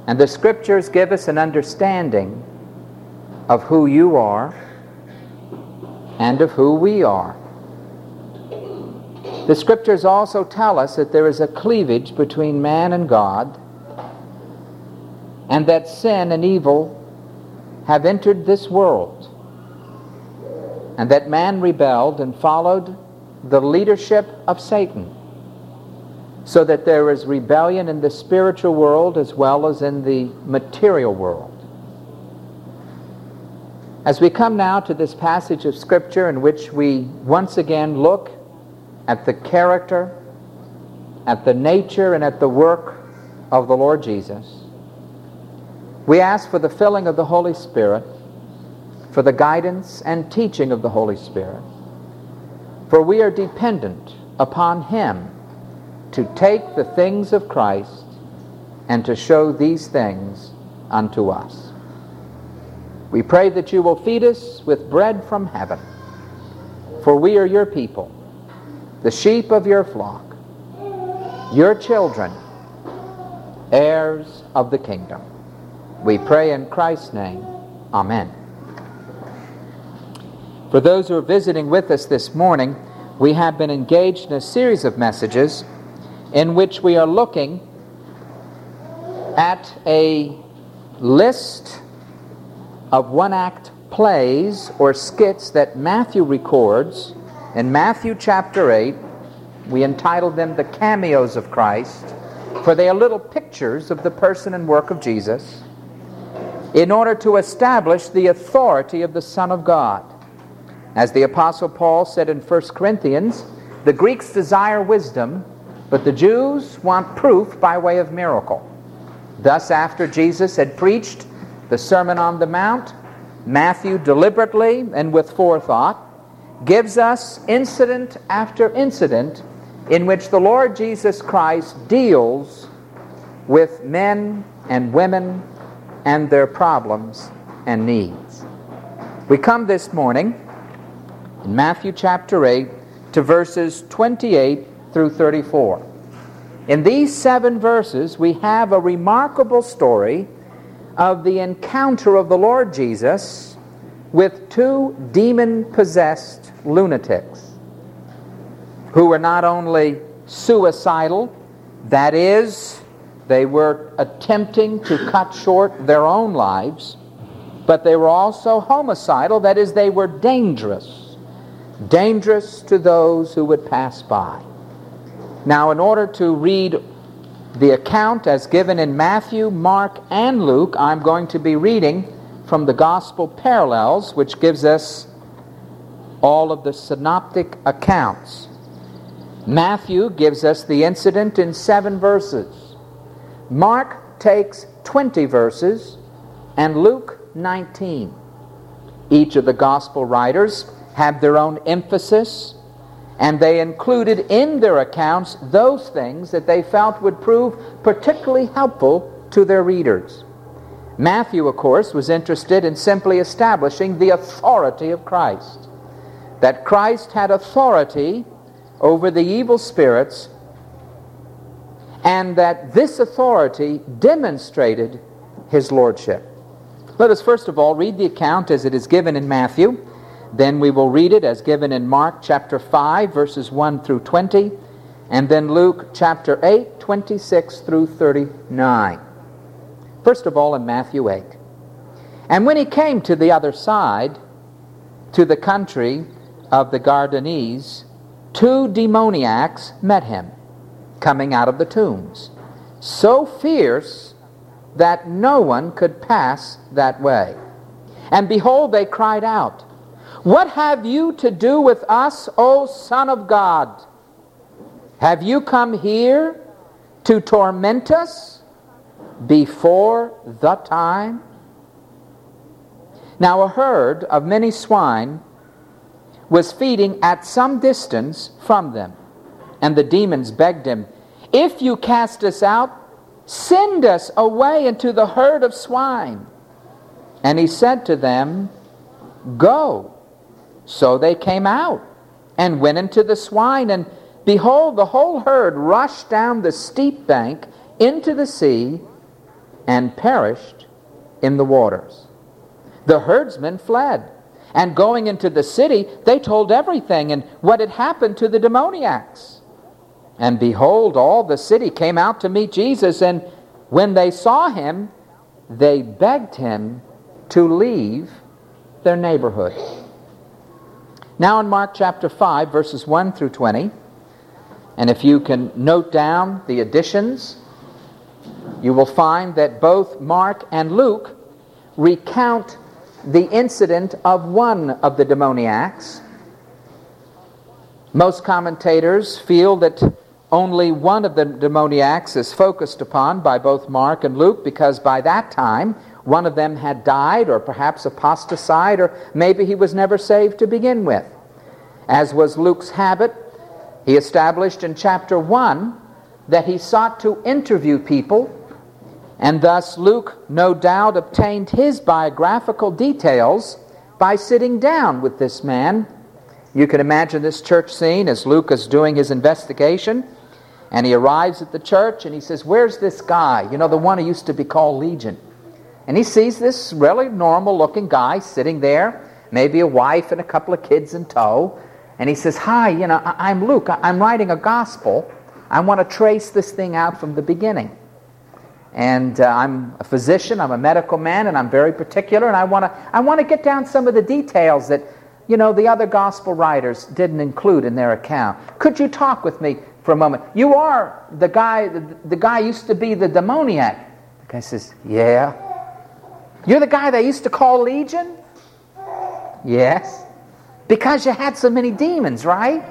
And the Scriptures give us an understanding of who you are and of who we are. The Scriptures also tell us that there is a cleavage between man and God, and that sin and evil have entered this world, and that man rebelled and followed the leadership of Satan, so that there is rebellion in the spiritual world as well as in the material world. As we come now to this passage of Scripture in which we once again look at the character, at the nature, and at the work of the Lord Jesus, we ask for the filling of the Holy Spirit, for the guidance and teaching of the Holy Spirit, for we are dependent upon Him to take the things of Christ and to show these things unto us. We pray that you will feed us with bread from heaven, for we are your people, the sheep of your flock, your children, heirs of the kingdom. We pray in Christ's name. Amen. For those who are visiting with us this morning, we have been engaged in a series of messages in which we are looking at a list of one-act plays or skits that Matthew records. In Matthew chapter 8, we entitled them The Cameos of Christ, for they are little pictures of the person and work of Jesus, in order to establish the authority of the Son of God. As the Apostle Paul said in 1 Corinthians, the Greeks desire wisdom, but the Jews want proof by way of miracle. Thus, after Jesus had preached the Sermon on the Mount, Matthew deliberately and with forethought gives us incident after incident in which the Lord Jesus Christ deals with men and women and their problems and needs. We come this morning in Matthew chapter 8 to verses 28 through 34. In these 7 verses, we have a remarkable story of the encounter of the Lord Jesus with 2 demon-possessed lunatics who were not only suicidal, that is, they were attempting to cut short their own lives, but they were also homicidal, that is, they were dangerous to those who would pass by. Now, in order to read the account as given in Matthew, Mark, and Luke, I'm going to be reading from the Gospel Parallels, which gives us all of the synoptic accounts. Matthew gives us the incident in 7 verses. Mark takes 20 verses, and Luke 19. Each of the Gospel writers have their own emphasis, and they included in their accounts those things that they felt would prove particularly helpful to their readers. Matthew, of course, was interested in simply establishing the authority of Christ, that Christ had authority over the evil spirits, and that this authority demonstrated His lordship. Let us first of all read the account as it is given in Matthew. Then we will read it as given in Mark chapter 5, verses 1 through 20, and then Luke chapter 8, 26 through 39. First of all in Matthew 8. And when he came to the other side, to the country of the Gadarenes, 2 demoniacs met him, coming out of the tombs, so fierce that no one could pass that way. And behold, they cried out, "What have you to do with us, O Son of God? Have you come here to torment us before the time?" Now a herd of many swine was feeding at some distance from them. And the demons begged him, "If you cast us out, send us away into the herd of swine." And he said to them, "Go." So they came out and went into the swine, and behold, the whole herd rushed down the steep bank into the sea and perished in the waters. The herdsmen fled, and going into the city, they told everything and what had happened to the demoniacs. And behold, all the city came out to meet Jesus, and when they saw him, they begged him to leave their neighborhood. Now in Mark chapter 5, verses 1 through 20, and if you can note down the additions, you will find that both Mark and Luke recount the incident of one of the demoniacs. Most commentators feel that only one of the demoniacs is focused upon by both Mark and Luke, because by that time one of them had died, or perhaps apostatized, or maybe he was never saved to begin with. As was Luke's habit, he established in chapter 1 that he sought to interview people, and thus Luke no doubt obtained his biographical details by sitting down with this man. You can imagine this church scene as Luke is doing his investigation, and he arrives at the church and he says, "Where's this guy? You know, the one who used to be called Legion." And he sees this really normal looking guy sitting there, maybe a wife and a couple of kids in tow. And he says, "Hi, I'm Luke. I'm writing a gospel. I want to trace this thing out from the beginning. And I'm a physician, I'm a medical man, and I'm very particular, and I want to get down some of the details that, the other gospel writers didn't include in their account. Could you talk with me for a moment? You are the guy used to be the demoniac." The guy says, "Yeah." "You're the guy they used to call Legion?" "Yes." "Because you had so many demons, right?"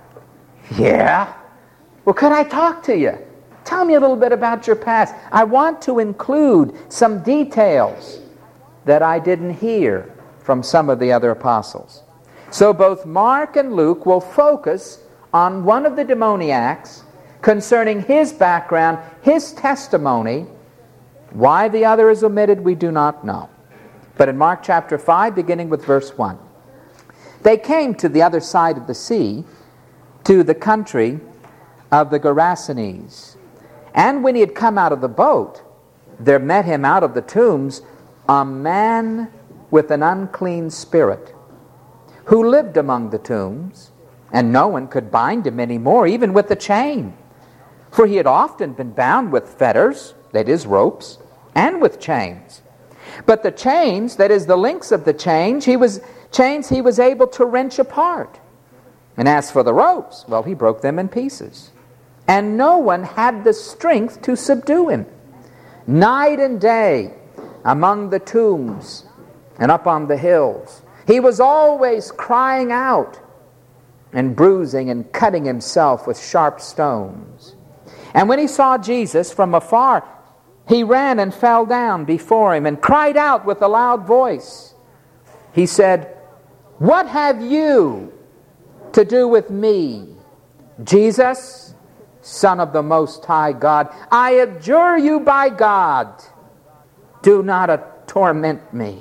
"Yeah." "Well, could I talk to you? Tell me a little bit about your past. I want to include some details that I didn't hear from some of the other apostles." So both Mark and Luke will focus on one of the demoniacs concerning his background, his testimony. Why the other is omitted, we do not know. But in Mark chapter 5, beginning with verse 1, they came to the other side of the sea, to the country of the Gerasenes. And when he had come out of the boat, there met him out of the tombs a man with an unclean spirit, who lived among the tombs, and no one could bind him any more, even with a chain. For he had often been bound with fetters, that is, ropes, and with chains. But the chains, that is, the links of the chains, he was able to wrench apart. And as for the ropes, well, he broke them in pieces. And no one had the strength to subdue him. Night and day, among the tombs and up on the hills, he was always crying out and bruising and cutting himself with sharp stones. And when he saw Jesus from afar, he ran and fell down before him and cried out with a loud voice. He said, "What have you to do with me, Jesus, Son of the Most High God? I adjure you by God, do not torment me."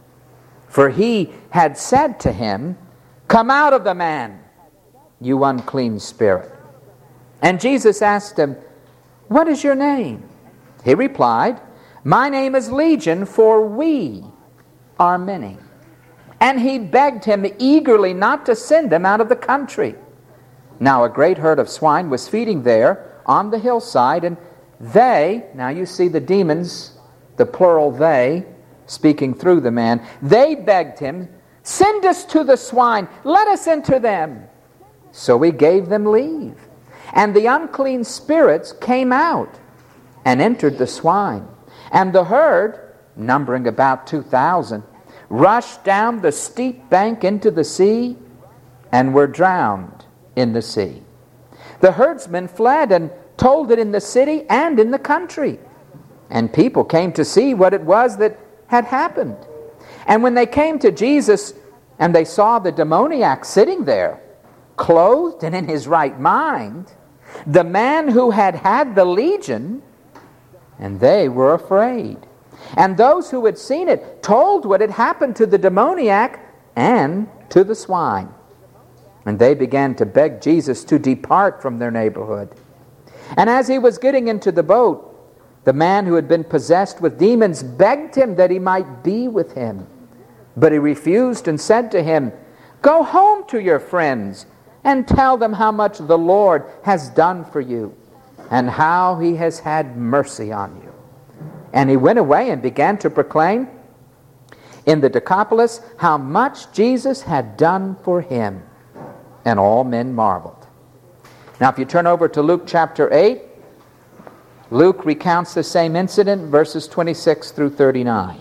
For he had said to him, "Come out of the man, you unclean spirit." And Jesus asked him, "What is your name?" He replied, "My name is Legion, for we are many." And he begged him eagerly not to send him out of the country. Now a great herd of swine was feeding there on the hillside, and they, now you see the demons, the plural they, speaking through the man, they begged him, "Send us to the swine, let us enter them." So he gave them leave. And the unclean spirits came out and entered the swine. And the herd, numbering about 2,000, rushed down the steep bank into the sea and were drowned in the sea. The herdsmen fled and told it in the city and in the country. And people came to see what it was that had happened. And when they came to Jesus and they saw the demoniac sitting there, clothed and in his right mind, the man who had had the legion, and they were afraid. And those who had seen it told what had happened to the demoniac and to the swine. And they began to beg Jesus to depart from their neighborhood. And as he was getting into the boat, The man who had been possessed with demons begged him that he might be with him. But he refused and said to him, "Go home to your friends and tell them how much the Lord has done for you and how he has had mercy on you." And he went away and began to proclaim in the Decapolis how much Jesus had done for him. And all men marveled. Now if you turn over to Luke chapter 8, Luke recounts the same incident, verses 26 through 39.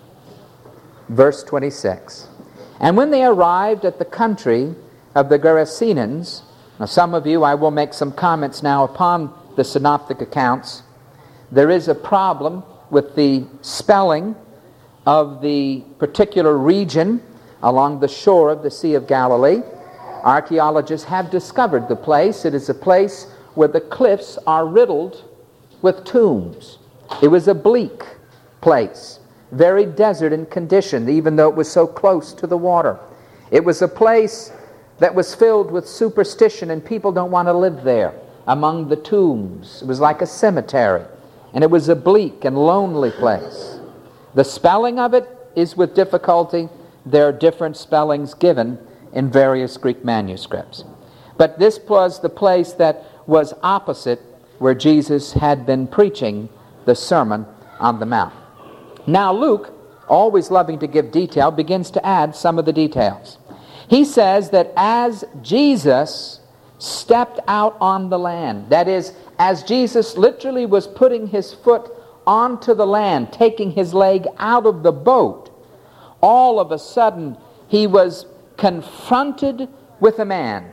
Verse 26. And when they arrived at the country of the Gerasenes, now some of you, I will make some comments now upon the synoptic accounts. There is a problem with the spelling of the particular region along the shore of the Sea of Galilee. Archaeologists have discovered the place. It is a place where the cliffs are riddled with tombs. It was a bleak place, very desert in condition, even though it was so close to the water. It was a place that was filled with superstition, and people don't want to live there among the tombs. It was like a cemetery, and it was a bleak and lonely place. The spelling of it is with difficulty. There are different spellings given in various Greek manuscripts. But this was the place that was opposite where Jesus had been preaching the Sermon on the Mount. Now Luke, always loving to give detail, begins to add some of the details. He says that as Jesus stepped out on the land, that is, as Jesus literally was putting his foot onto the land, taking his leg out of the boat, all of a sudden he was confronted with a man.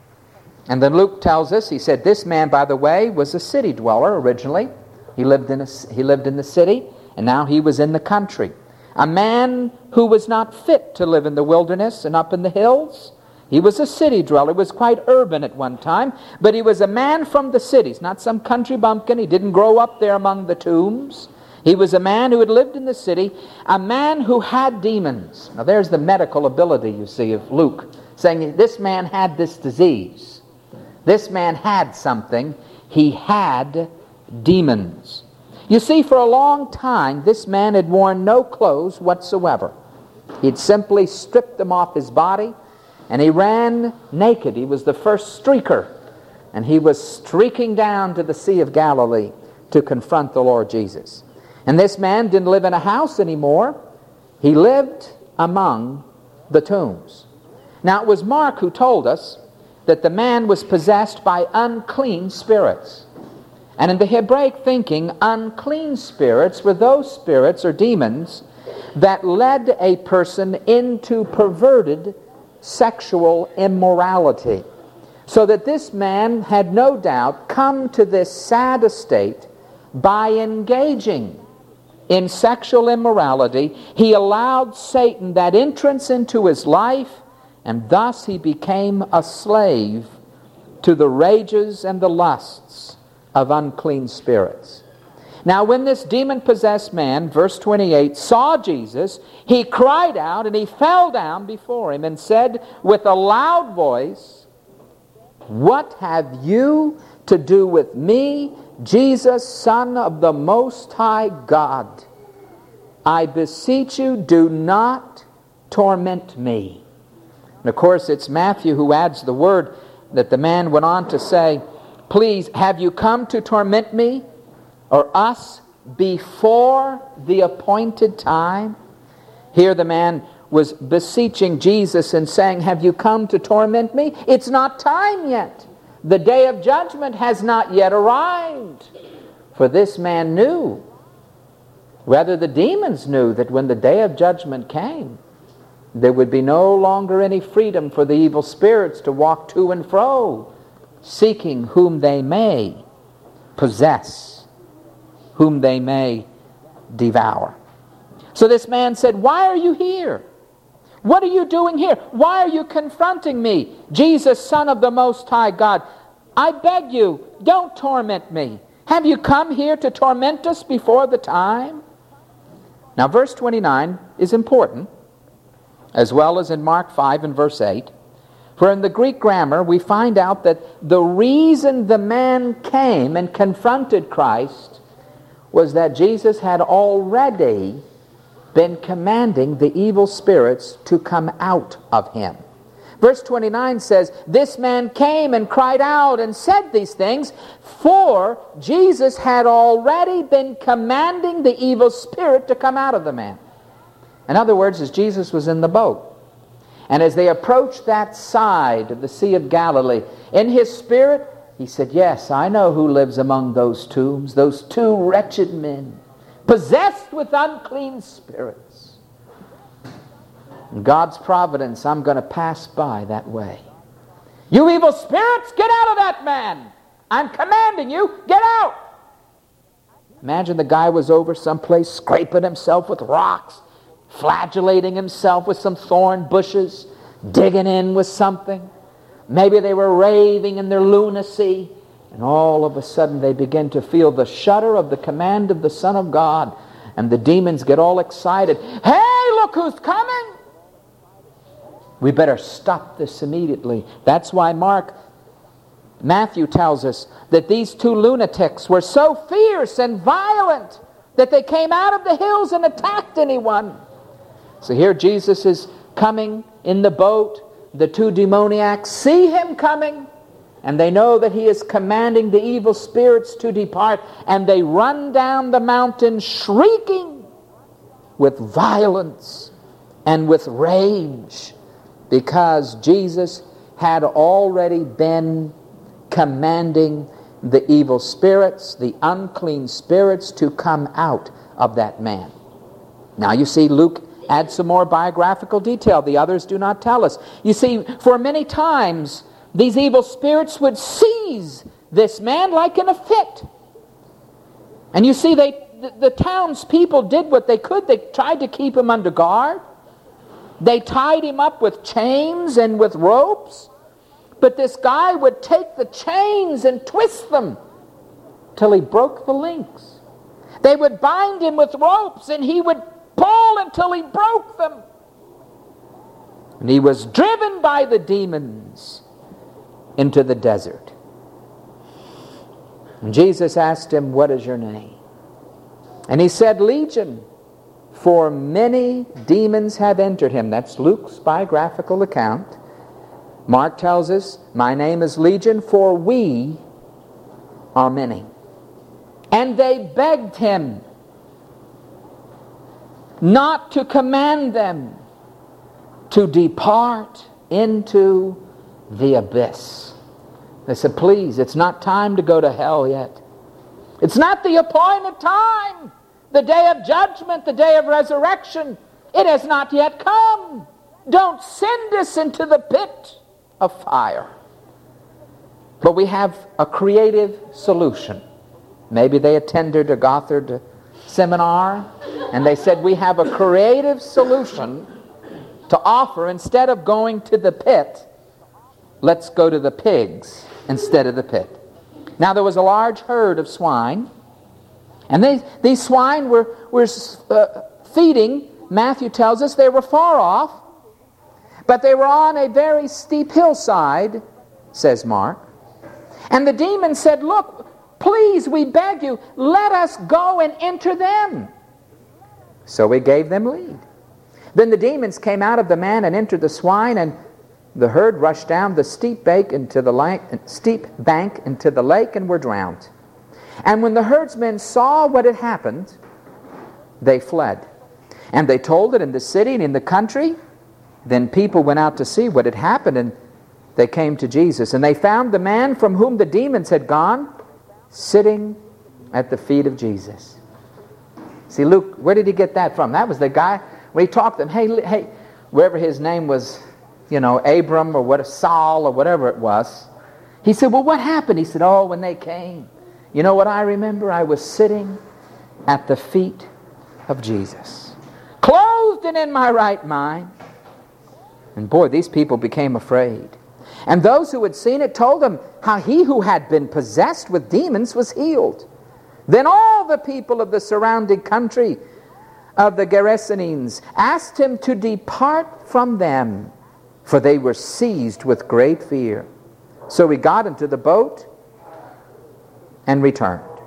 And then Luke tells us, he said, this man, by the way, was a city dweller originally. He lived in the city, and now he was in the country. A man who was not fit to live in the wilderness and up in the hills. He was a city dweller. He was quite urban at one time, but he was a man from the cities, not some country bumpkin. He didn't grow up there among the tombs. He was a man who had lived in the city, a man who had demons. Now there's the medical ability, you see, of Luke, saying this man had this disease. This man had something. He had demons. You see, for a long time, this man had worn no clothes whatsoever. He'd simply stripped them off his body, and he ran naked. He was the first streaker, and he was streaking down to the Sea of Galilee to confront the Lord Jesus. And this man didn't live in a house anymore. He lived among the tombs. Now, it was Mark who told us that the man was possessed by unclean spirits. And in the Hebraic thinking, unclean spirits were those spirits or demons that led a person into perverted sexual immorality. So that this man had no doubt come to this sad estate by engaging in sexual immorality. He allowed Satan that entrance into his life, and thus he became a slave to the rages and the lusts of unclean spirits. Now when this demon-possessed man, verse 28, saw Jesus, he cried out and he fell down before him and said with a loud voice, "What have you to do with me, Jesus, Son of the Most High God? I beseech you, do not torment me." And of course, it's Matthew who adds the word that the man went on to say, "Please, have you come to torment me or us before the appointed time?" Here the man was beseeching Jesus and saying, "Have you come to torment me? It's not time yet. The day of judgment has not yet arrived." For this man knew, rather the demons knew, that when the day of judgment came, there would be no longer any freedom for the evil spirits to walk to and fro, seeking whom they may possess, whom they may devour. So this man said, "Why are you here? What are you doing here? Why are you confronting me, Jesus, Son of the Most High God? I beg you, don't torment me. Have you come here to torment us before the time?" Now verse 29 is important, as well as in Mark 5 and verse 8. For in the Greek grammar we find out that the reason the man came and confronted Christ was that Jesus had already been commanding the evil spirits to come out of him. Verse 29 says, this man came and cried out and said these things, for Jesus had already been commanding the evil spirit to come out of the man. In other words, as Jesus was in the boat, and as they approached that side of the Sea of Galilee, in his spirit, he said, yes, I know who lives among those tombs, those two wretched men, possessed with unclean spirits. In God's providence, I'm going to pass by that way. You evil spirits, get out of that man. I'm commanding you, get out. Imagine the guy was over someplace scraping himself with rocks, flagellating himself with some thorn bushes, digging in with something. Maybe they were raving in their lunacy, and all of a sudden they begin to feel the shudder of the command of the Son of God, and the demons get all excited. Hey, look who's coming! We better stop this immediately. That's why Matthew tells us that these two lunatics were so fierce and violent that they came out of the hills and attacked anyone. So here Jesus is coming in the boat. The two demoniacs see him coming, and they know that he is commanding the evil spirits to depart, and they run down the mountain shrieking with violence and with rage, because Jesus had already been commanding the evil spirits, the unclean spirits, to come out of that man. Now you see, Luke adds some more biographical detail. The others do not tell us. You see, for many times, these evil spirits would seize this man like in a fit. And you see, the townspeople did what they could. They tried to keep him under guard. They tied him up with chains and with ropes. But this guy would take the chains and twist them till he broke the links. They would bind him with ropes, and he would pull until he broke them. And he was driven by the demons into the desert. And Jesus asked him, what is your name? And he said, Legion, for many demons have entered him. That's Luke's biographical account. Mark tells us, my name is Legion, for we are many. And they begged him not to command them to depart into the abyss. They said, please, it's not time to go to hell yet. It's not the appointed time. The day of judgment, the day of resurrection, it has not yet come. Don't send us into the pit of fire. But we have a creative solution. Maybe they attended a Gothard seminar, and they said, we have a creative solution to offer. Instead of going to the pit, let's go to the pigs instead of the pit. Now there was a large herd of swine, and these swine were feeding. Matthew tells us they were far off, but they were on a very steep hillside, says Mark. And the demons said, look, please, we beg you, let us go and enter them. So he gave them lead. Then the demons came out of the man and entered the swine, and the herd rushed down the steep bank into the lake and were drowned. And when the herdsmen saw what had happened, they fled. And they told it in the city and in the country. Then people went out to see what had happened, and they came to Jesus. And they found the man from whom the demons had gone sitting at the feet of Jesus. See, Luke, where did he get that from? That was the guy, when he talked to them, hey, wherever his name was, Abram or Saul or whatever it was. He said, well, what happened? He said, oh, when they came. You know what I remember? I was sitting at the feet of Jesus, clothed and in my right mind. And boy, these people became afraid. And those who had seen it told them how he who had been possessed with demons was healed. Then all the people of the surrounding country of the Gerasenes asked him to depart from them, for they were seized with great fear. So he got into the boat and returned.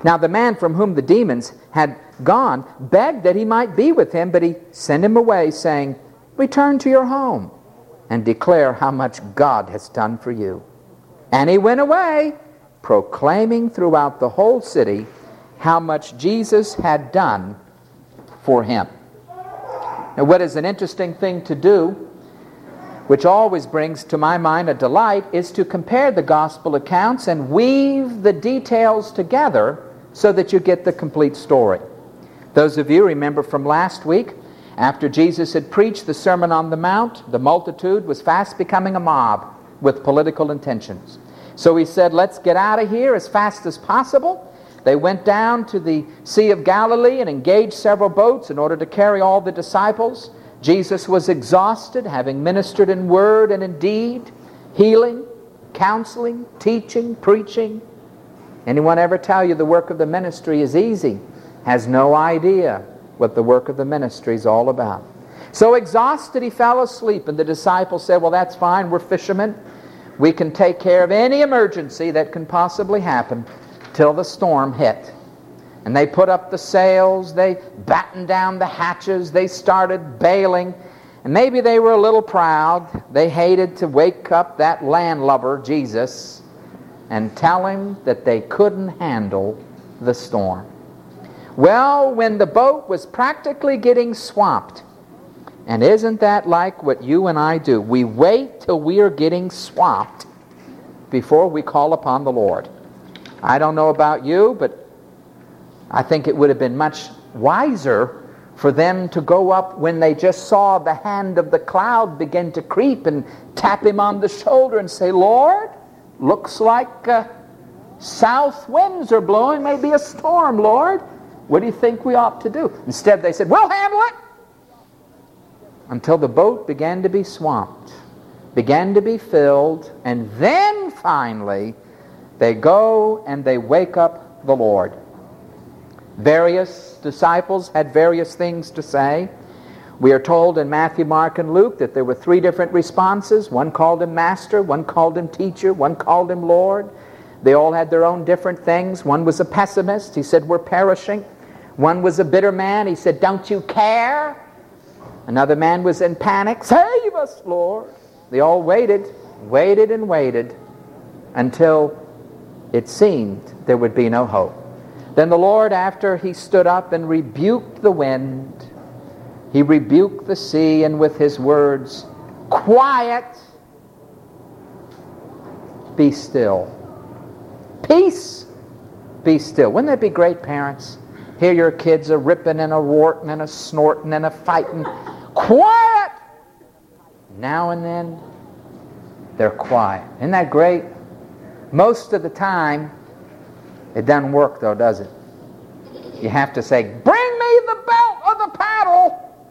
Now the man from whom the demons had gone begged that he might be with him, but he sent him away, saying, Return to your home and declare how much God has done for you. And he went away, proclaiming throughout the whole city how much Jesus had done for him. Now, what is an interesting thing to do, which always brings to my mind a delight, is to compare the gospel accounts and weave the details together so that you get the complete story. Those of you remember from last week, after Jesus had preached the Sermon on the Mount, the multitude was fast becoming a mob with political intentions. So he said, let's get out of here as fast as possible. They went down to the Sea of Galilee and engaged several boats in order to carry all the disciples. Jesus was exhausted, having ministered in word and in deed, healing, counseling, teaching, preaching. Anyone ever tell you the work of the ministry is easy? Has no idea what the work of the ministry is all about. So exhausted, he fell asleep, and the disciples said, well, that's fine, we're fishermen. We can take care of any emergency that can possibly happen till the storm hit. And they put up the sails, they battened down the hatches, they started bailing, and maybe they were a little proud. They hated to wake up that landlubber, Jesus, and tell him that they couldn't handle the storm. Well, when the boat was practically getting swamped, and isn't that like what you and I do? We wait till we are getting swamped before we call upon the Lord. I don't know about you, but I think it would have been much wiser for them to go up when they just saw the hand of the cloud begin to creep and tap him on the shoulder and say, Lord, looks like south winds are blowing, maybe a storm, Lord. What do you think we ought to do? Instead they said, we'll handle it. Until the boat began to be swamped, began to be filled, and then finally they go and they wake up the Lord. Various disciples had various things to say. We are told in Matthew, Mark, and Luke that there were 3 different responses. One called him Master, one called him Teacher, one called him Lord. They all had their own different things. One was a pessimist. He said, we're perishing. One was a bitter man. He said, don't you care? Another man was in panic. Save us, Lord. They all waited and waited until it seemed there would be no hope. Then the Lord, after he stood up and rebuked the wind, he rebuked the sea, and with his words, quiet, be still. Peace, be still. Wouldn't that be great, parents? Here your kids are ripping and a warting and a snorting and a fighting. Quiet! Now and then, they're quiet. Isn't that great? Most of the time, it doesn't work though, does it? You have to say, bring me the belt or the paddle.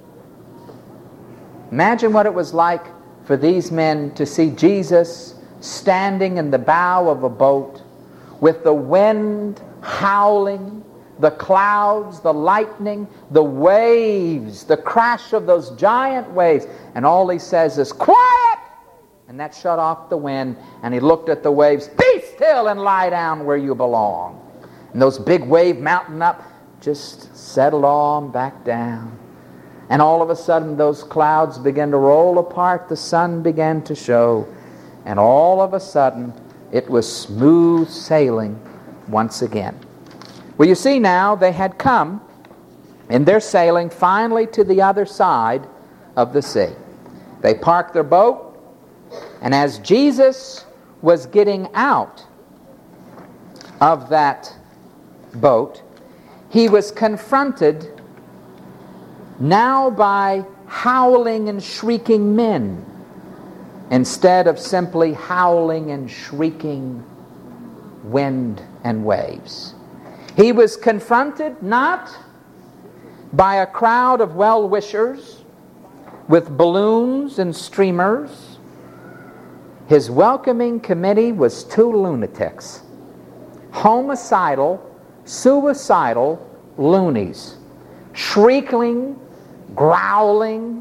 Imagine what it was like for these men to see Jesus standing in the bow of a boat with the wind howling, the clouds, the lightning, the waves, the crash of those giant waves, and all he says is, quiet! And that shut off the wind, and he looked at the waves, be still and lie down where you belong. And those big wave mounting up just settled on back down. And all of a sudden those clouds began to roll apart, the sun began to show, and all of a sudden it was smooth sailing once again. Well, you see now, they had come in their sailing finally to the other side of the sea. They parked their boat, and as Jesus was getting out of that boat, he was confronted now by howling and shrieking men instead of simply howling and shrieking wind and waves. He was confronted not by a crowd of well-wishers with balloons and streamers. His welcoming committee was 2 lunatics, homicidal, suicidal loonies, shrieking, growling,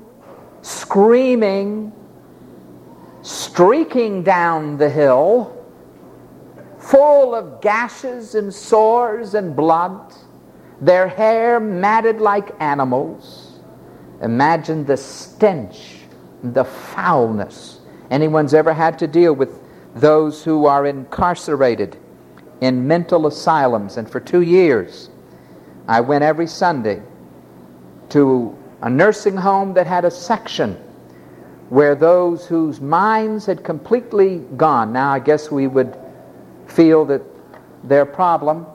screaming, streaking down the hill, full of gashes and sores and blood, their hair matted like animals. Imagine the stench, the foulness. Anyone's ever had to deal with those who are incarcerated in mental asylums. And for 2 years, I went every Sunday to a nursing home that had a section where those whose minds had completely gone. Now, I guess we would feel that their problem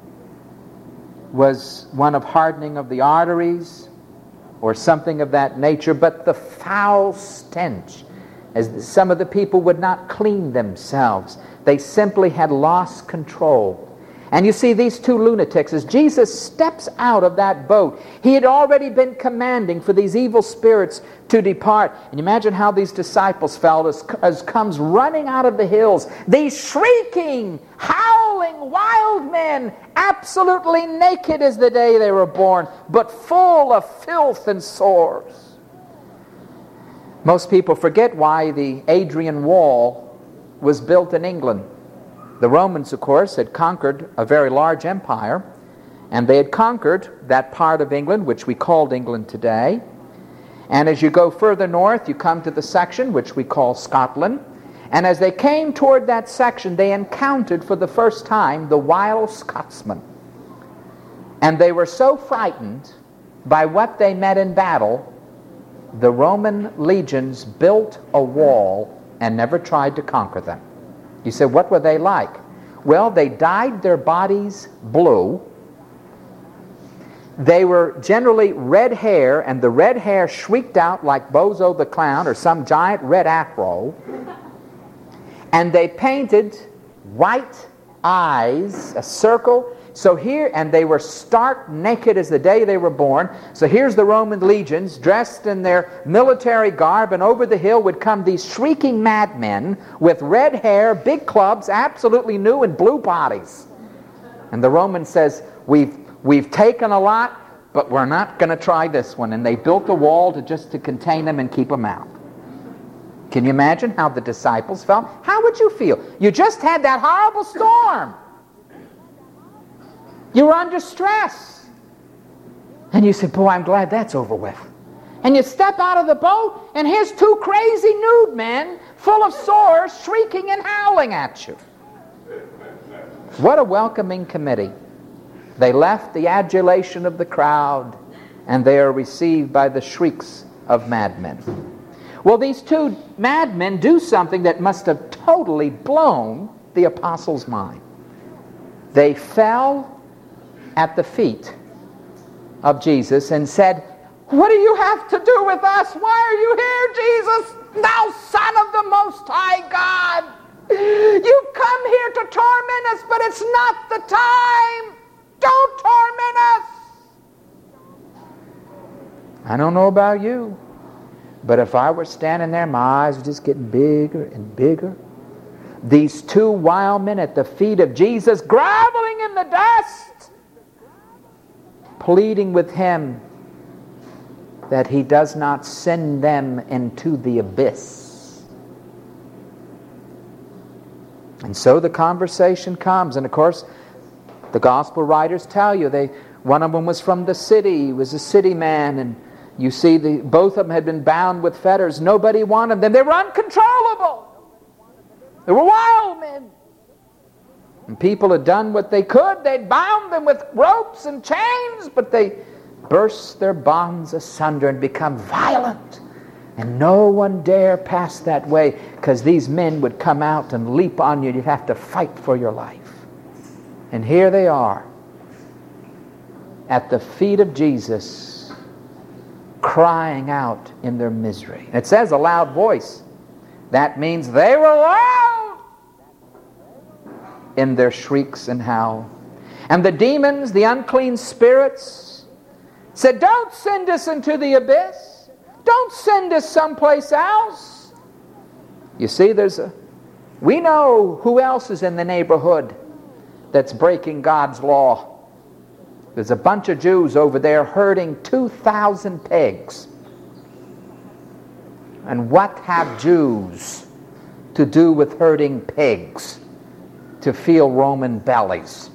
was one of hardening of the arteries or something of that nature, but the foul stench, as some of the people would not clean themselves. They simply had lost control. And you see these two lunatics, as Jesus steps out of that boat, he had already been commanding for these evil spirits to depart. And imagine how these disciples felt as comes running out of the hills, these shrieking, howling wild men, absolutely naked as the day they were born, but full of filth and sores. Most people forget why the Hadrian Wall was built in England. The Romans, of course, had conquered a very large empire, and they had conquered that part of England which we called England today. And as you go further north, you come to the section which we call Scotland. And as they came toward that section, they encountered for the first time the wild Scotsmen. And they were so frightened by what they met in battle, the Roman legions built a wall and never tried to conquer them. You say, what were they like? Well, they dyed their bodies blue. They were generally red hair, and the red hair shrieked out like Bozo the Clown or some giant red afro. And they painted white eyes, a circle. So here, and they were stark naked as the day they were born. So here's the Roman legions dressed in their military garb, and over the hill would come these shrieking madmen with red hair, big clubs, absolutely new, and blue bodies. And the Roman says, we've taken a lot, but we're not going to try this one. And they built a wall to contain them and keep them out. Can you imagine how the disciples felt? How would you feel? You just had that horrible storm. You were under stress. And you said, boy, I'm glad that's over with. And you step out of the boat, and here's two crazy nude men full of sores shrieking and howling at you. What a welcoming committee. They left the adulation of the crowd, and they are received by the shrieks of madmen. Well, these two madmen do something that must have totally blown the apostles' mind. They fell at the feet of Jesus and said, what do you have to do with us? Why are you here, Jesus, thou Son of the Most High God? You've come here to torment us, but it's not the time. Don't torment us. I don't know about you, but if I were standing there, my eyes were just getting bigger and bigger. These two wild men at the feet of Jesus, groveling in the dust, pleading with him that he does not send them into the abyss. And so the conversation comes, and of course the gospel writers tell you one of them was from the city, he was a city man, and you see both of them had been bound with fetters. Nobody wanted them. They were uncontrollable. They were wild men. And people had done what they could. They'd bound them with ropes and chains, but they burst their bonds asunder and become violent. And no one dare pass that way, because these men would come out and leap on you. You'd have to fight for your life. And here they are at the feet of Jesus, crying out in their misery. It says a loud voice. That means they were loud in their shrieks and howl. And the demons, the unclean spirits, said, don't send us into the abyss. Don't send us someplace else. You see, we know who else is in the neighborhood that's breaking God's law. There's a bunch of Jews over there herding 2,000 pigs. And what have Jews to do with herding pigs? to feel Roman bellies.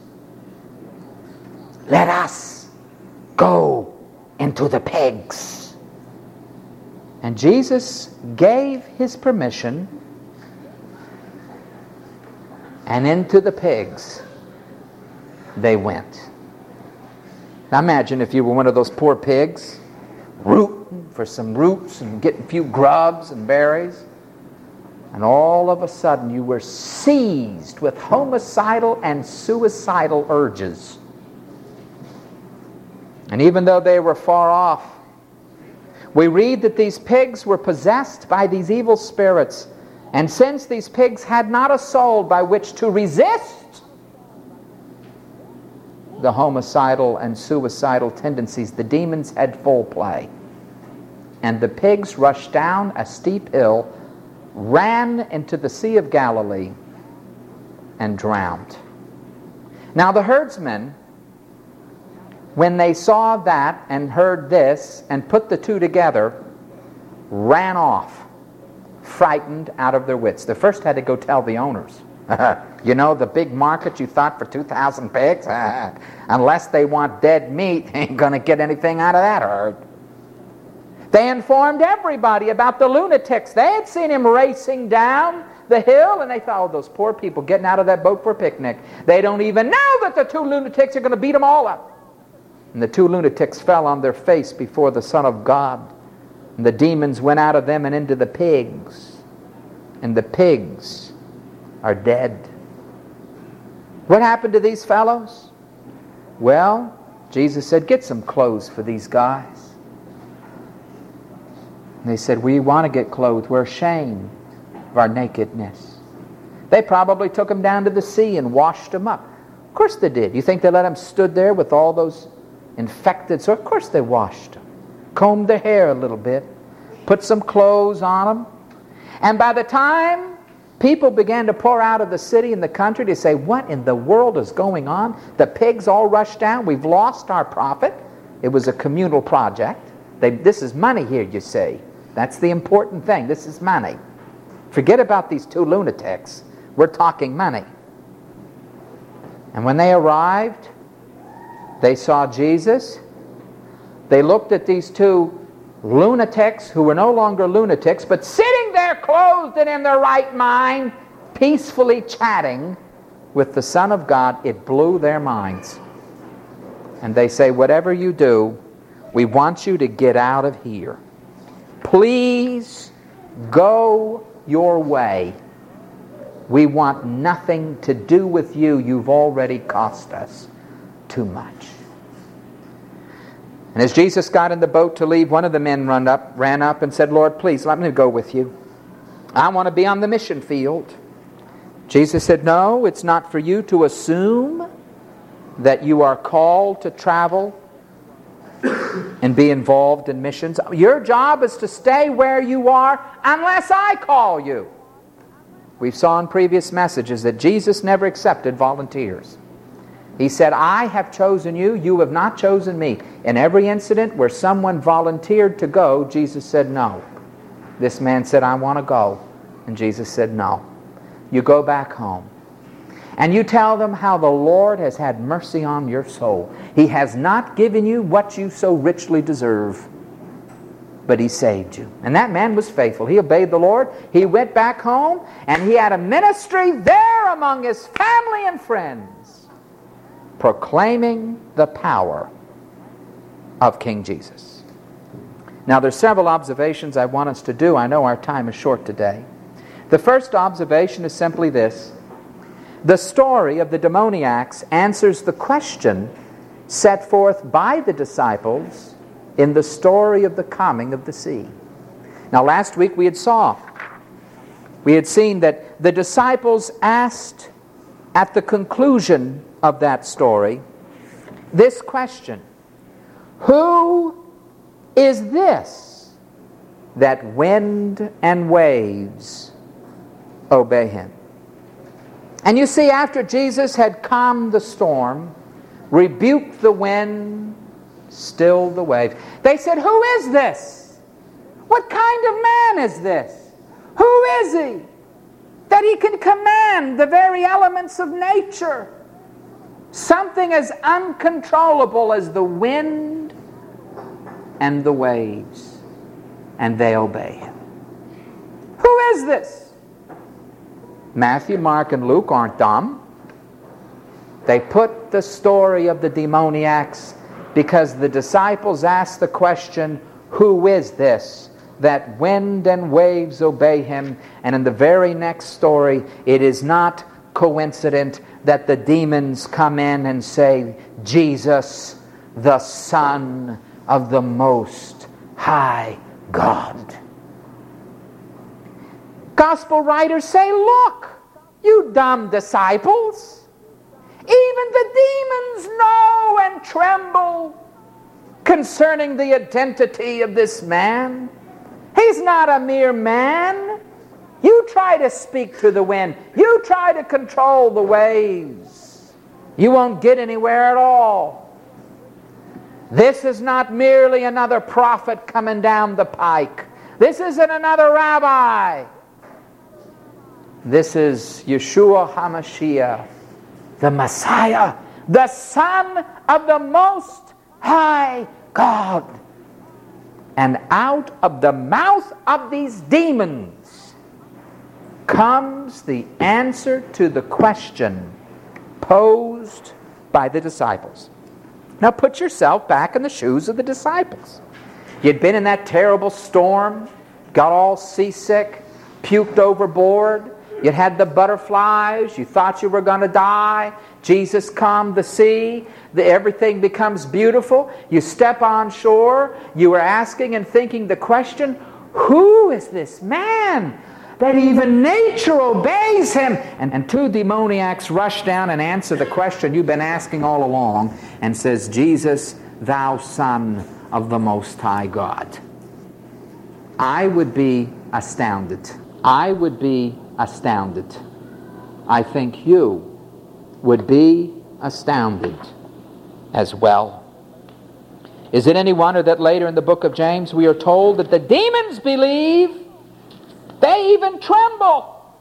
Let us go into the pigs. And Jesus gave his permission, and into the pigs they went. Now imagine if you were one of those poor pigs, rooting for some roots and getting a few grubs and berries, and all of a sudden you were seized with homicidal and suicidal urges. And even though they were far off, we read that these pigs were possessed by these evil spirits. And since these pigs had not a soul by which to resist the homicidal and suicidal tendencies, the demons had full play. And the pigs rushed down a steep hill, ran into the Sea of Galilee, and drowned. Now the herdsmen, when they saw that and heard this and put the two together, ran off, frightened out of their wits. They first had to go tell the owners. You know, the big market you thought for 2,000 pigs? Unless they want dead meat, they ain't going to get anything out of that herd. They informed everybody about the lunatics. They had seen him racing down the hill, and they thought, oh, those poor people getting out of that boat for a picnic. They don't even know that the two lunatics are going to beat them all up. And the two lunatics fell on their face before the Son of God. And the demons went out of them and into the pigs. And the pigs are dead. What happened to these fellows? Well, Jesus said, get some clothes for these guys. And they said, we want to get clothed. We're ashamed of our nakedness. They probably took them down to the sea and washed them up. Of course they did. You think they let them stood there with all those infected? So of course they washed them. Combed their hair a little bit. Put some clothes on them. And by the time people began to pour out of the city and the country to say, what in the world is going on? The pigs all rushed down. We've lost our prophet. It was a communal project. This is money here, you see. That's the important thing. This is money. Forget about these two lunatics. We're talking money. And when they arrived, they saw Jesus. They looked at these two lunatics who were no longer lunatics, but sitting there clothed and in their right mind, peacefully chatting with the Son of God. It blew their minds. And they say, whatever you do, we want you to get out of here. Please go your way. We want nothing to do with you. You've already cost us too much. And as Jesus got in the boat to leave, one of the men ran up and said, Lord, please let me go with you. I want to be on the mission field. Jesus said, no, it's not for you to assume that you are called to travel and be involved in missions. Your job is to stay where you are unless I call you. We saw in previous messages that Jesus never accepted volunteers. He said, I have chosen you, you have not chosen me. In every incident where someone volunteered to go, Jesus said no. This man said, I want to go. And Jesus said, no. You go back home. And you tell them how the Lord has had mercy on your soul. He has not given you what you so richly deserve, but He saved you. And that man was faithful. He obeyed the Lord. He went back home, and he had a ministry there among his family and friends, proclaiming the power of King Jesus. Now, there's several observations I want us to do. I know our time is short today. The first observation is simply this. The story of the demoniacs answers the question set forth by the disciples in the story of the calming of the sea. Now, last week we had seen that the disciples asked at the conclusion of that story this question: who is this that wind and waves obey Him? And you see, after Jesus had calmed the storm, rebuked the wind, stilled the waves, they said, who is this? What kind of man is this? Who is he that he can command the very elements of nature. Something as uncontrollable as the wind and the waves, and they obey him. Who is this? Matthew, Mark, and Luke aren't dumb. They put the story of the demoniacs because the disciples asked the question, who is this that wind and waves obey him? And in the very next story, it is not coincident that the demons come in and say, Jesus, the Son of the Most High God. Gospel writers say, look, you dumb disciples, even the demons know and tremble concerning the identity of this man. He's not a mere man. You try to speak to the wind. You try to control the waves. You won't get anywhere at all. This is not merely another prophet coming down the pike. This isn't another rabbi. This is Yeshua HaMashiach, the Messiah, the Son of the Most High God. And out of the mouth of these demons comes the answer to the question posed by the disciples. Now put yourself back in the shoes of the disciples. You'd been in that terrible storm, got all seasick, puked overboard. You had the butterflies. You thought you were going to die. Jesus calmed the sea. Everything becomes beautiful. You step on shore. You were asking and thinking the question, who is this man that even nature obeys him? And two demoniacs rush down and answer the question you've been asking all along and says, Jesus, thou Son of the Most High God. I would be astounded. I would be astounded. I think you would be astounded as well. Is it any wonder that later in the book of James we are told that the demons believe, they even tremble.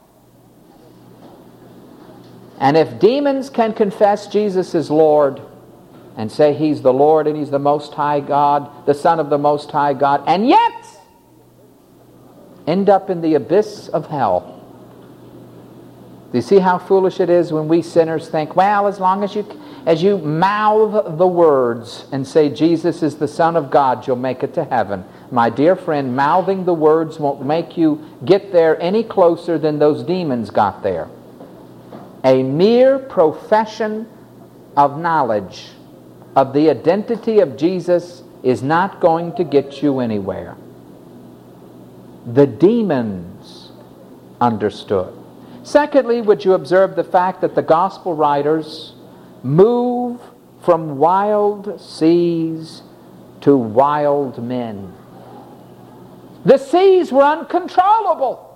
And if demons can confess Jesus is Lord and say he's the Lord and he's the Most High God, the Son of the Most High God, and yet end up in the abyss of hell. Do you see how foolish it is when we sinners think, well, as long as you mouth the words and say Jesus is the Son of God, you'll make it to heaven. My dear friend, mouthing the words won't make you get there any closer than those demons got there. A mere profession of knowledge of the identity of Jesus is not going to get you anywhere. The demons understood. Secondly, would you observe the fact that the gospel writers move from wild seas to wild men? The seas were uncontrollable.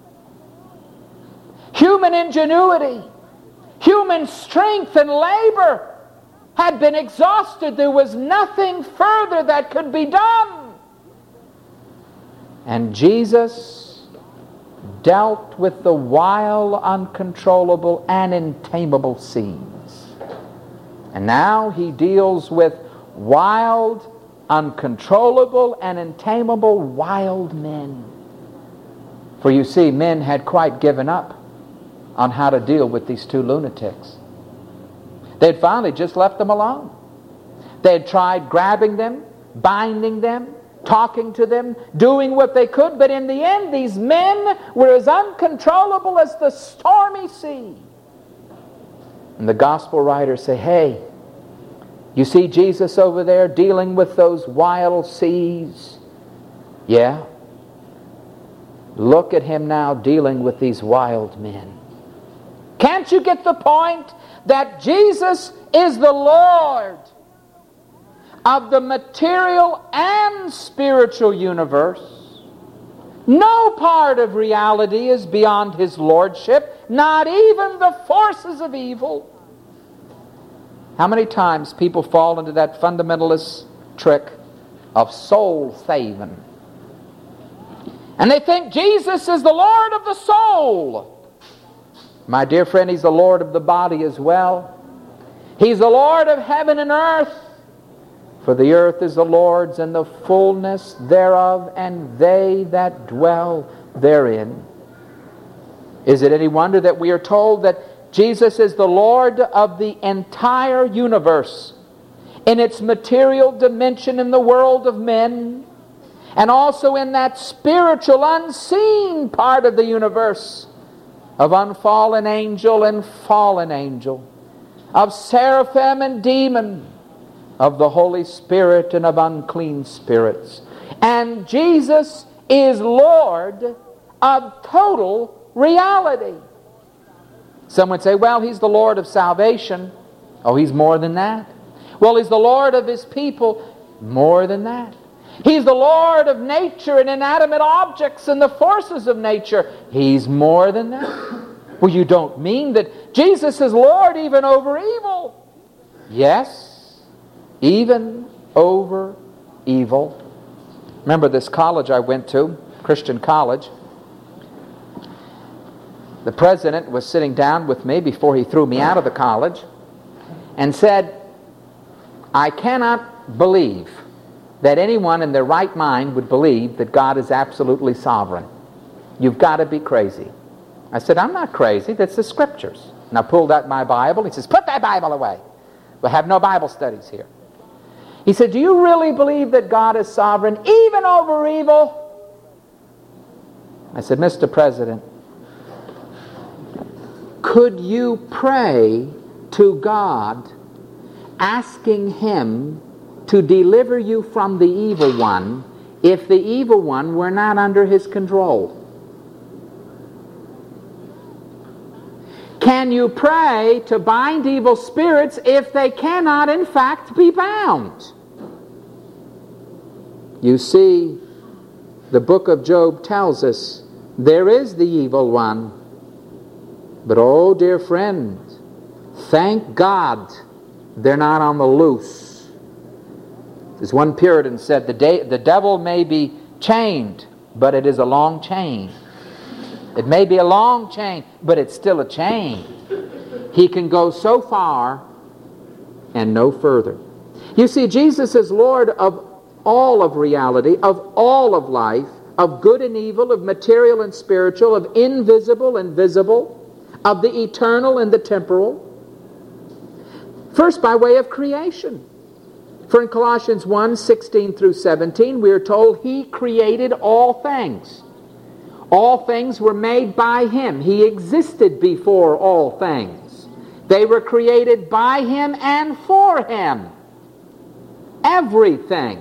Human ingenuity, human strength and labor had been exhausted. There was nothing further that could be done. And Jesus dealt with the wild, uncontrollable, and untamable seas. And now he deals with wild, uncontrollable, and untamable wild men. For you see, men had quite given up on how to deal with these two lunatics. They'd finally just left them alone. They'd tried grabbing them, binding them, talking to them, doing what they could, but in the end these men were as uncontrollable as the stormy sea. And the gospel writers say, hey, you see Jesus over there dealing with those wild seas? Yeah. Look at him now dealing with these wild men. Can't you get the point that Jesus is the Lord of the material and spiritual universe? No part of reality is beyond his lordship, not even the forces of evil. How many times people fall into that fundamentalist trick of soul saving? And they think Jesus is the Lord of the soul. My dear friend, He's the Lord of the body as well. He's the Lord of heaven and earth. For the earth is the Lord's and the fullness thereof, and they that dwell therein. Is it any wonder that we are told that Jesus is the Lord of the entire universe, in its material dimension in the world of men, and also in that spiritual, unseen part of the universe of unfallen angel and fallen angel, of seraphim and demon, of the Holy Spirit and of unclean spirits. And Jesus is Lord of total reality. Some would say, well, He's the Lord of salvation. Oh, He's more than that. Well, He's the Lord of His people. More than that. He's the Lord of nature and inanimate objects and the forces of nature. He's more than that. Well, you don't mean that Jesus is Lord even over evil? Yes, even over evil. Remember this college I went to, Christian college. The president was sitting down with me before he threw me out of the college and said, I cannot believe that anyone in their right mind would believe that God is absolutely sovereign. You've got to be crazy. I said, I'm not crazy. That's the Scriptures. And I pulled out my Bible. He says, put that Bible away. We'll have no Bible studies here. He said, do you really believe that God is sovereign even over evil? I said, Mr. President, could you pray to God asking Him to deliver you from the evil one if the evil one were not under His control? Can you pray to bind evil spirits if they cannot in fact be bound? You see, the book of Job tells us there is the evil one. But oh dear friend, thank God they're not on the loose. As one Puritan said, the devil may be chained, but it is a long chain. It may be a long chain, but it's still a chain. He can go so far and no further. You see, Jesus is Lord of all of reality, of all of life, of good and evil, of material and spiritual, of invisible and visible, of the eternal and the temporal. First, by way of creation. For in Colossians 1:16 through 17, we are told He created all things. All things were made by Him. He existed before all things. They were created by Him and for Him. Everything.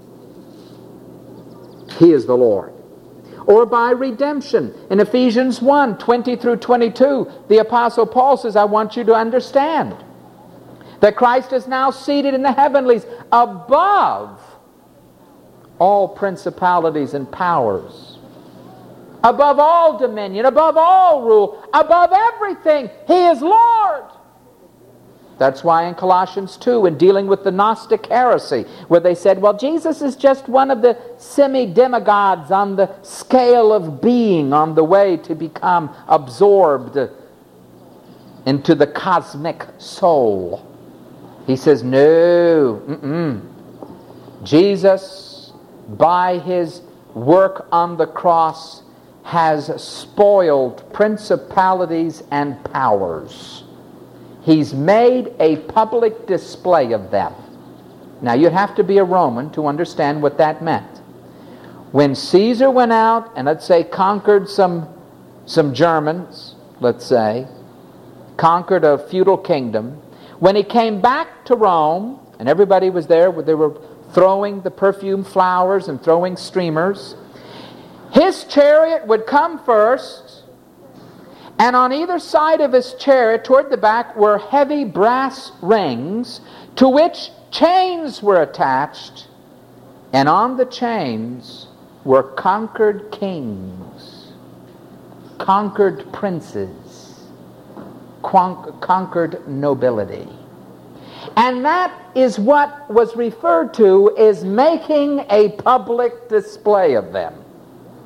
He is the Lord. Or by redemption. In Ephesians 1:20 through 22, the Apostle Paul says, I want you to understand that Christ is now seated in the heavenlies above all principalities and powers, above all dominion, above all rule, above everything. He is Lord. That's why in Colossians 2, in dealing with the Gnostic heresy, where they said, well, Jesus is just one of the semi-demigods on the scale of being, on the way to become absorbed into the cosmic soul. He says, no. Jesus, by His work on the cross, has spoiled principalities and powers. He's made a public display of them. Now, you'd have to be a Roman to understand what that meant. When Caesar went out and, let's say, conquered some Germans, let's say, conquered a feudal kingdom, when he came back to Rome, and everybody was there, they were throwing the perfume flowers and throwing streamers, his chariot would come first, and on either side of his chariot, toward the back, were heavy brass rings to which chains were attached, and on the chains were conquered kings, conquered princes, conquered nobility. And that is what was referred to as making a public display of them.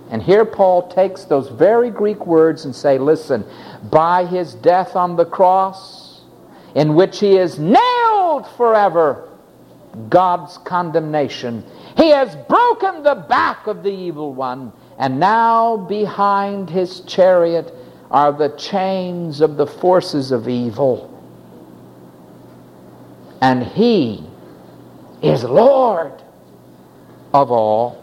And here Paul takes those very Greek words and say, listen, by his death on the cross, in which he is nailed forever, God's condemnation, he has broken the back of the evil one, and now behind his chariot are the chains of the forces of evil. And he is Lord of all.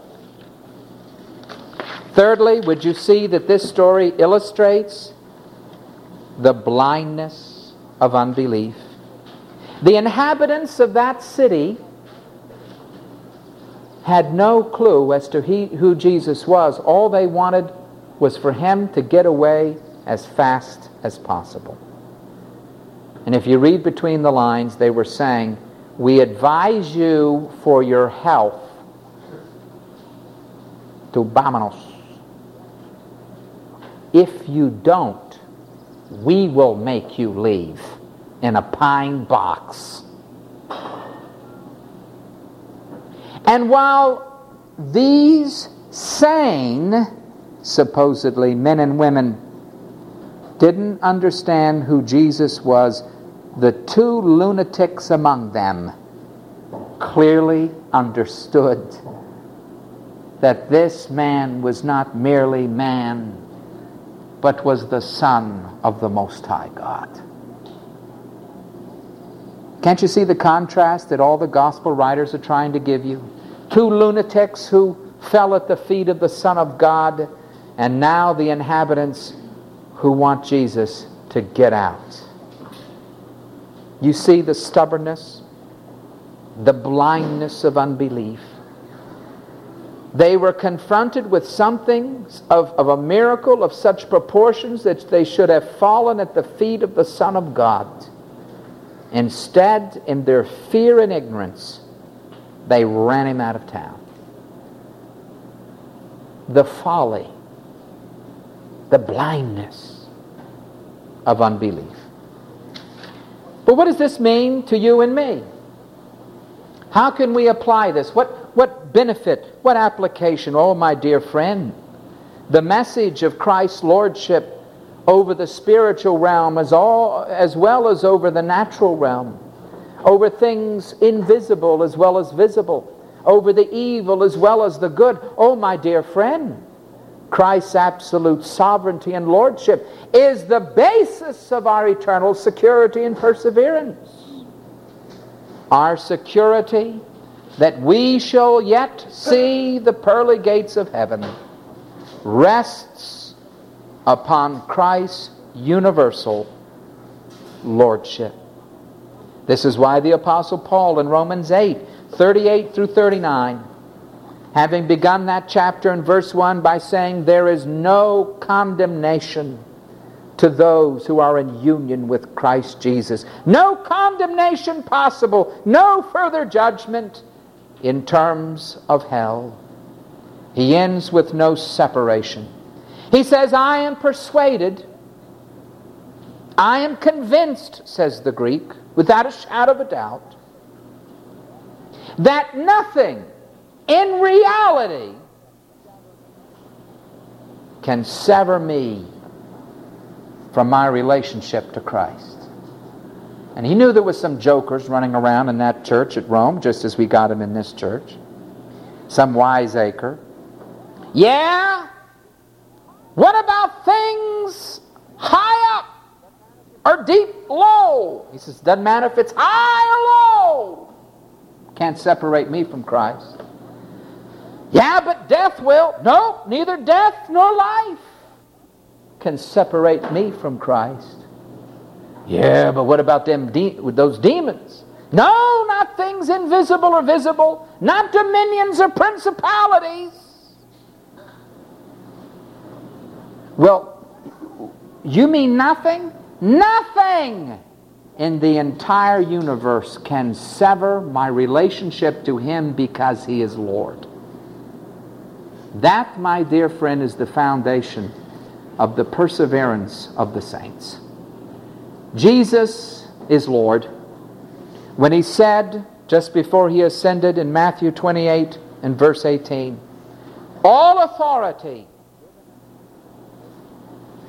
Thirdly, would you see that this story illustrates the blindness of unbelief? The inhabitants of that city had no clue as to who Jesus was. All they wanted was for him to get away as fast as possible. And if you read between the lines, they were saying, we advise you for your health to vámonos. If you don't, we will make you leave in a pine box. And while these sane, supposedly men and women, didn't understand who Jesus was, the two lunatics among them clearly understood that this man was not merely man, but was the Son of the Most High God. Can't you see the contrast that all the gospel writers are trying to give you? Two lunatics who fell at the feet of the Son of God, and now the inhabitants who want Jesus to get out. You see the stubbornness, the blindness of unbelief. They were confronted with something of a miracle of such proportions that they should have fallen at the feet of the Son of God. Instead, in their fear and ignorance, they ran him out of town. The folly, the blindness of unbelief. But what does this mean to you and me? How can we apply this? What benefit, what application? Oh, my dear friend, the message of Christ's lordship over the spiritual realm as well as over the natural realm, over things invisible as well as visible, over the evil as well as the good. Oh, my dear friend, Christ's absolute sovereignty and lordship is the basis of our eternal security and perseverance. Our security that we shall yet see the pearly gates of heaven rests upon Christ's universal lordship. This is why the Apostle Paul in Romans 8:38 through 39, having begun that chapter in verse 1 by saying, there is no condemnation to those who are in union with Christ Jesus. No condemnation possible, no further judgment in terms of hell. He ends with no separation. He says, I am persuaded, I am convinced, says the Greek, without a shadow of a doubt, that nothing in reality can sever me from my relationship to Christ. And he knew there was some jokers running around in that church at Rome, just as we got him in this church. Some wiseacre. Yeah? What about things high up or deep low? He says, doesn't matter if it's high or low. Can't separate me from Christ. Yeah, but death will. No, neither death nor life can separate me from Christ. Yeah, but what about those demons? No, not things invisible or visible, not dominions or principalities. Well, you mean nothing? Nothing in the entire universe can sever my relationship to Him because He is Lord. That, my dear friend, is the foundation of the perseverance of the saints. Jesus is Lord. When He said, just before He ascended in Matthew 28 and verse 18, all authority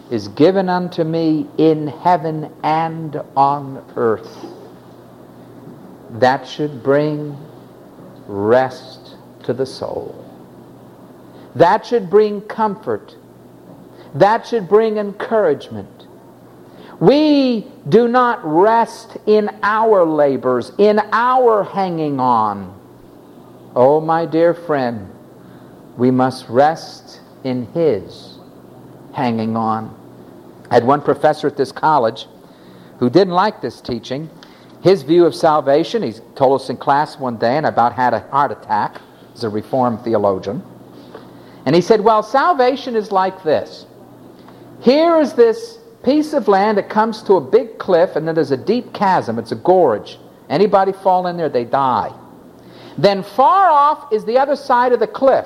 is given unto me in heaven and on earth. That should bring rest to the soul. That should bring comfort. That should bring encouragement. We do not rest in our labors, in our hanging on. Oh, my dear friend, we must rest in His hanging on. I had one professor at this college who didn't like this teaching. His view of salvation, he told us in class one day, and I about had a heart attack. He's a Reformed theologian. And he said, well, salvation is like this. Here is this piece of land that comes to a big cliff, and then there's a deep chasm. It's a gorge. Anybody fall in there, they die. Then far off is the other side of the cliff.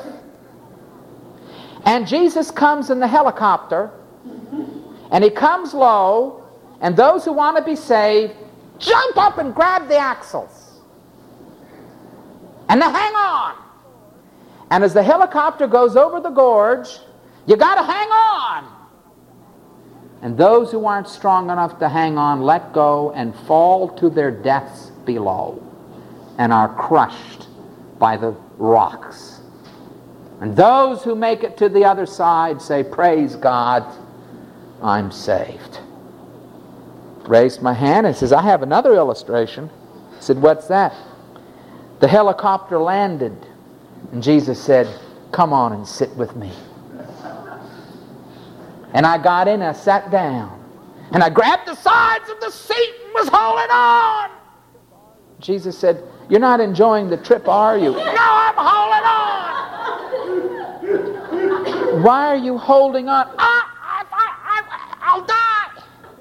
And Jesus comes in the helicopter, and He comes low, and those who want to be saved jump up and grab the axles. And they hang on. And as the helicopter goes over the gorge, you got to hang on. And those who aren't strong enough to hang on let go and fall to their deaths below and are crushed by the rocks. And those who make it to the other side say, praise God, I'm saved. Raised my hand and says, I have another illustration. I said, what's that? The helicopter landed and Jesus said, come on and sit with me. And I got in and I sat down. And I grabbed the sides of the seat and was holding on. Jesus said, you're not enjoying the trip, are you? No, I'm holding on. Why are you holding on? I'll die.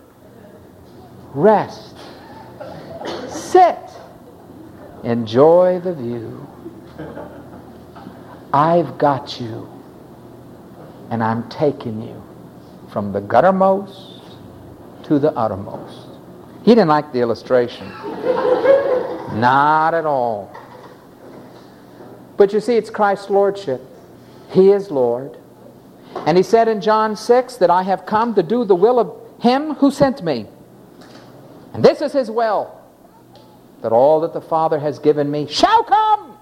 Rest. Sit. Enjoy the view. I've got you. And I'm taking you from the guttermost to the uttermost. He didn't like the illustration. Not at all. But you see, it's Christ's Lordship. He is Lord. And He said in John 6 that I have come to do the will of Him who sent me. And this is His will, that all that the Father has given me shall come.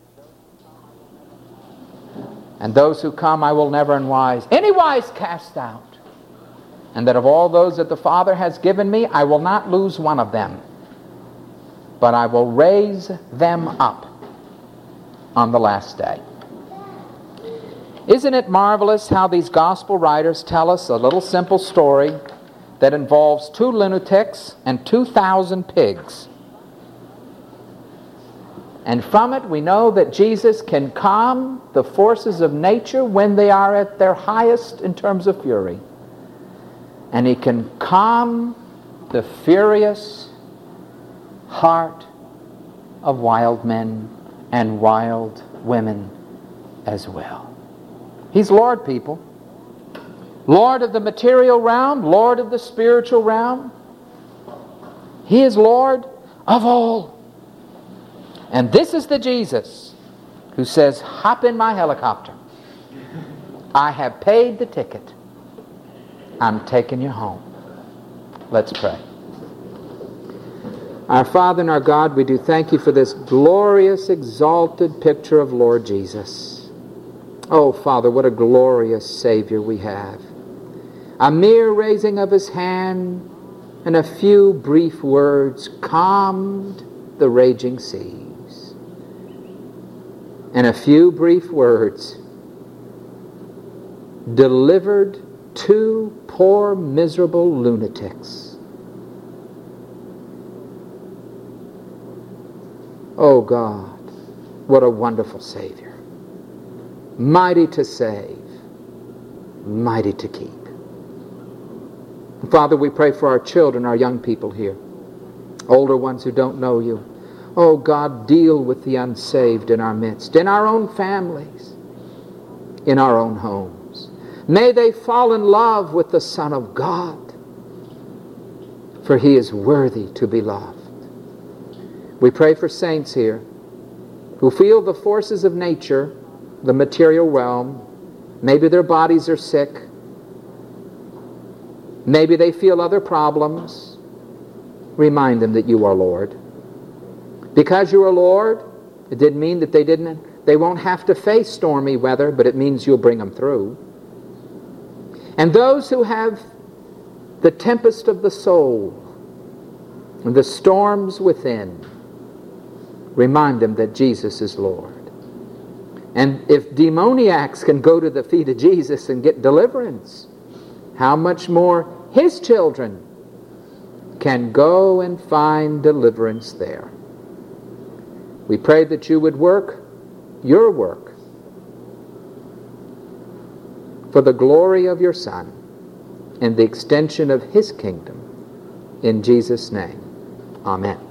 And those who come I will never in any wise cast out. And that of all those that the Father has given me, I will not lose one of them, but I will raise them up on the last day. Isn't it marvelous how these gospel writers tell us a little simple story that involves 2 lunatics and 2,000 pigs? And from it we know that Jesus can calm the forces of nature when they are at their highest in terms of fury. And He can calm the furious heart of wild men and wild women as well. He's Lord, people. Lord of the material realm, Lord of the spiritual realm. He is Lord of all. And this is the Jesus who says, hop in my helicopter. I have paid the ticket. I'm taking you home. Let's pray. Our Father and our God, we do thank You for this glorious, exalted picture of Lord Jesus. Oh, Father, what a glorious Savior we have. A mere raising of His hand and a few brief words calmed the raging seas. And a few brief words delivered 2 poor, miserable lunatics. Oh God, what a wonderful Savior. Mighty to save, mighty to keep. Father, we pray for our children, our young people here, older ones who don't know You. Oh God, deal with the unsaved in our midst, in our own families, in our own homes. May they fall in love with the Son of God, for He is worthy to be loved. We pray for saints here who feel the forces of nature, the material realm. Maybe their bodies are sick. Maybe they feel other problems. Remind them that you are Lord. Because you are Lord, it didn't mean that they won't have to face stormy weather, but it means you'll bring them through. And those who have the tempest of the soul and the storms within, remind them that Jesus is Lord. And if demoniacs can go to the feet of Jesus and get deliverance, how much more His children can go and find deliverance there. We pray that you would work your work for the glory of your Son and the extension of His kingdom. In Jesus' name, amen.